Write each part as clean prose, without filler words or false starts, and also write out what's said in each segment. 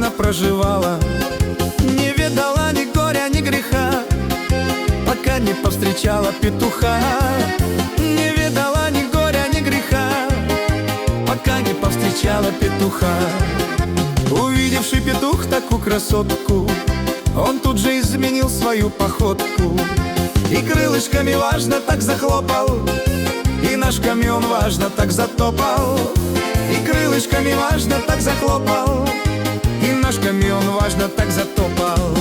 спокойно проживала, не видала ни горя, ни греха, пока не повстречала петуха. Не видала ни горя, ни греха, пока не повстречала петуха. Увидевший петух такую красотку, он тут же изменил свою походку. И крылышками важно так захлопал, и ножками он важно так затопал. И крылышками важно так захлопал, и ножками он важно так затопал.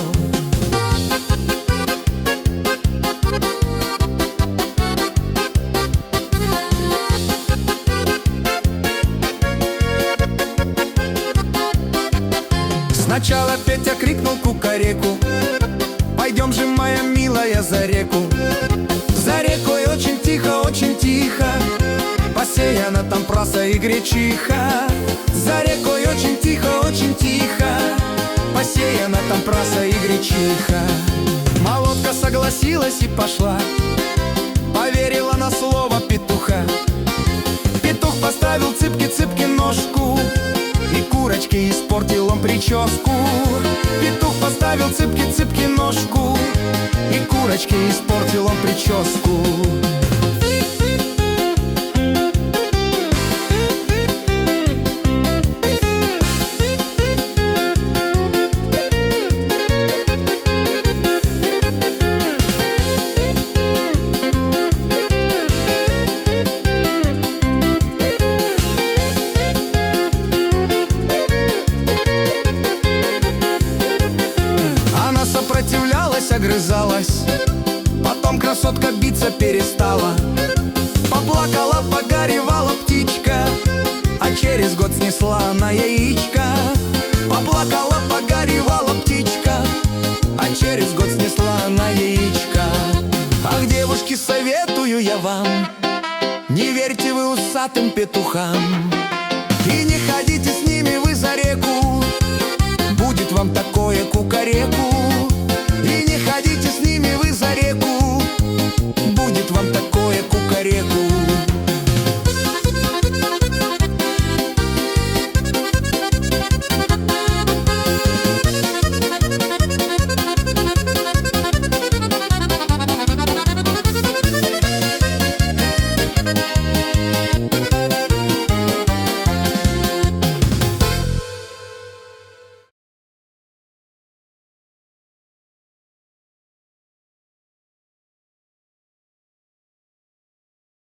Сначала Петя крикнул кукареку: пойдем же, моя милая, за реку. За рекой очень тихо, посеяна там праса и гречиха. За рекой очень тихо, посеяна там праса и гречиха. Молодка согласилась и пошла, поверила на слово петуха. Петух поставил цыпки-цыпки ножку, и курочке испортил он прическу. Петух поставил цыпки-цыпки ножку, и курочке испортил он прическу. Сопротивлялась, огрызалась, потом красотка биться перестала. Поплакала, погоревала птичка, а через год снесла она яичко. Поплакала, погоревала птичка, а через год снесла она яичко. Ах, девушки, советую я вам, не верьте вы усатым петухам, и не ходите с ними вы за реку, будет вам такое кукареку.